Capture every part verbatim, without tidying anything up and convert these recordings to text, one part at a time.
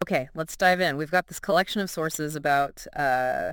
Okay, let's dive in. We've got this collection of sources about uh,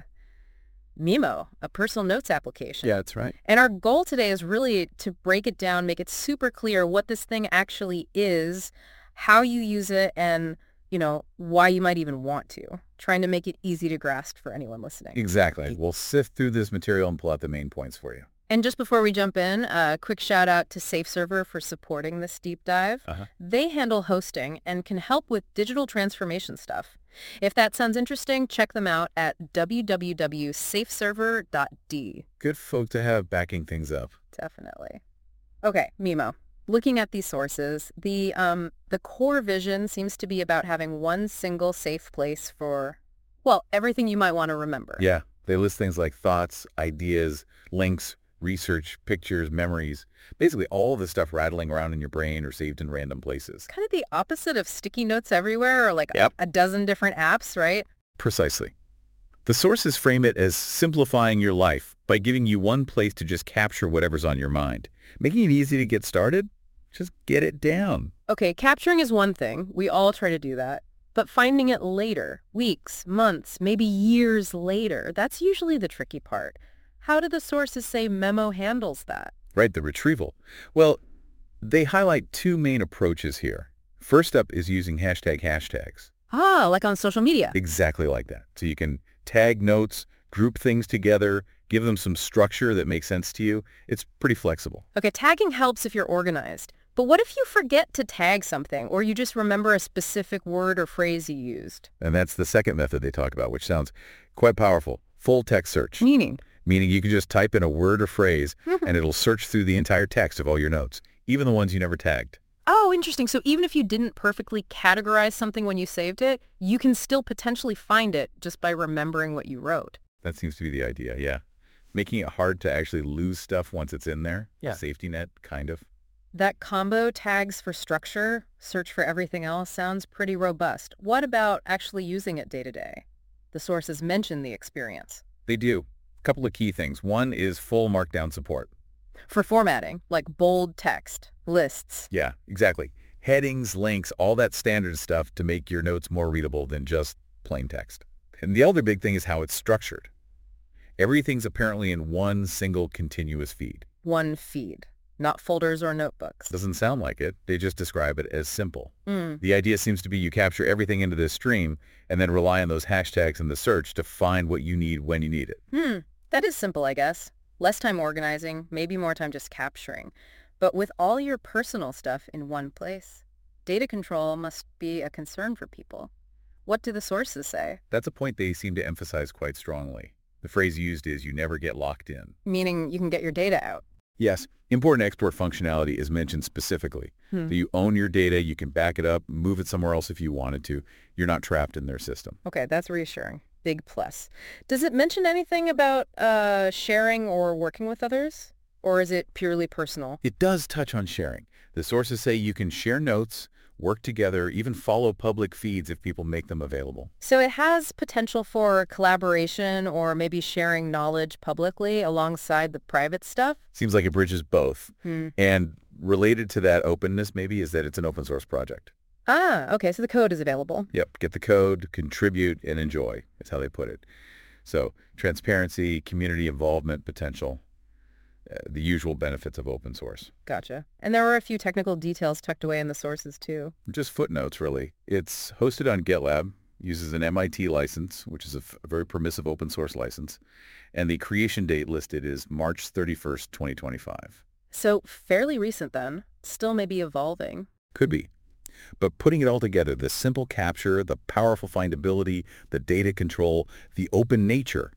Memo, a personal notes application. Yeah, that's right. And our goal today is really to break it down, make it super clear what this thing actually is, how you use it, and, you know, why you might even want to. Trying to make it easy to grasp for anyone listening. Exactly. We'll sift through this material and pull out the main points for you. And just before we jump in, a quick shout out to SafeServer for supporting this deep dive. Uh-huh. They handle hosting and can help with digital transformation stuff. If that sounds interesting, check them out at w w w dot safe server dot d. Good folk to have backing things up. Definitely. Okay, Memo. Looking at these sources, the um the core vision seems to be about having one single safe place for, well, everything you might want to remember. Yeah, they list things like thoughts, ideas, links, research, pictures, memories, basically all the stuff rattling around in your brain or saved in random places. Kind of the opposite of sticky notes everywhere or like Yep. a, a dozen different apps, right? Precisely. The sources frame it as simplifying your life by giving you one place to just capture whatever's on your mind. Making it easy to get started, just get it down. Okay, capturing is one thing. We all try to do that. But finding it later, weeks, months, maybe years later, that's usually the tricky part. How do the sources say Memo handles that? Right, the retrieval. Well, they highlight two main approaches here. First up is using hashtag hashtags. Ah, like on social media. Exactly like that. So you can tag notes, group things together, give them some structure that makes sense to you. It's pretty flexible. Okay, tagging helps if you're organized. But what if you forget to tag something or you just remember a specific word or phrase you used? And that's the second method they talk about, which sounds quite powerful. Full text search. Meaning? Meaning you can just type in a word or phrase and it'll search through the entire text of all your notes, even the ones you never tagged. Oh, interesting. So even if you didn't perfectly categorize something when you saved it, you can still potentially find it just by remembering what you wrote. That seems to be the idea, yeah. Making it hard to actually lose stuff once it's in there. Yeah. Safety net, kind of. That combo tags for structure, search for everything else sounds pretty robust. What about actually using it day to day? The sources mention the experience. They do. Couple of key things. One is full markdown support. For formatting, like bold text, lists. Yeah, exactly. Headings, links, all that standard stuff to make your notes more readable than just plain text. And the other big thing is how it's structured. Everything's apparently in one single continuous feed. One feed, not folders or notebooks. Doesn't sound like it. They just describe it as simple. Mm. The idea seems to be you capture everything into this stream and then rely on those hashtags in the search to find what you need when you need it. Hmm. That is simple, I guess. Less time organizing, maybe more time just capturing. But with all your personal stuff in one place, data control must be a concern for people. What do the sources say? That's a point they seem to emphasize quite strongly. The phrase used is you never get locked in. Meaning you can get your data out. Yes, import and export functionality is mentioned specifically. Hmm. So you own your data, you can back it up, move it somewhere else if you wanted to. You're not trapped in their system. Okay, that's reassuring. Big plus. Does it mention anything about uh, sharing or working with others? Or is it purely personal? It does touch on sharing. The sources say you can share notes, work together, even follow public feeds if people make them available. So it has potential for collaboration or maybe sharing knowledge publicly alongside the private stuff? Seems like it bridges both. Hmm. And related to that openness maybe is that it's an open source project. Ah, okay, so the code is available. Yep, get the code, contribute, and enjoy is how they put it. So transparency, community involvement potential, uh, the usual benefits of open source. Gotcha. And there were a few technical details tucked away in the sources too. Just footnotes, really. It's hosted on GitLab, uses an M I T license, which is a, f- a very permissive open source license, and the creation date listed is March thirty-first, twenty twenty-five. So fairly recent then, still maybe evolving. Could be. But putting it all together, the simple capture, the powerful findability, the data control, the open nature,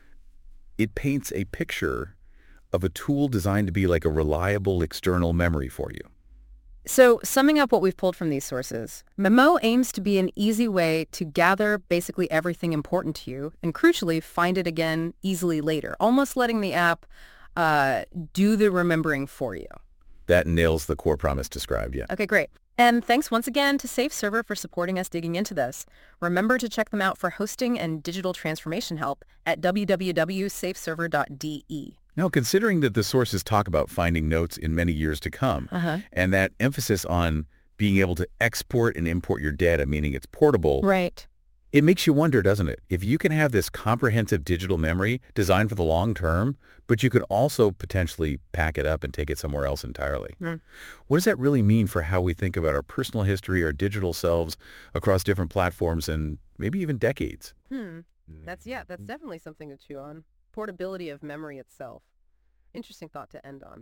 it paints a picture of a tool designed to be like a reliable external memory for you. So summing up what we've pulled from these sources, Memo aims to be an easy way to gather basically everything important to you and crucially find it again easily later, almost letting the app uh, do the remembering for you. That nails the core promise described, yeah. Okay, great. And thanks once again to SafeServer for supporting us digging into this. Remember to check them out for hosting and digital transformation help at w w w dot safe server dot d e. Now, considering that the sources talk about finding notes in many years to come, Uh-huh. and that emphasis on being able to export and import your data, meaning it's portable. Right. It makes you wonder, doesn't it? If you can have this comprehensive digital memory designed for the long term, but you could also potentially pack it up and take it somewhere else entirely. Mm. What does that really mean for how we think about our personal history, our digital selves across different platforms and maybe even decades? Hmm. That's, yeah, that's definitely something to chew on. Portability of memory itself. Interesting thought to end on.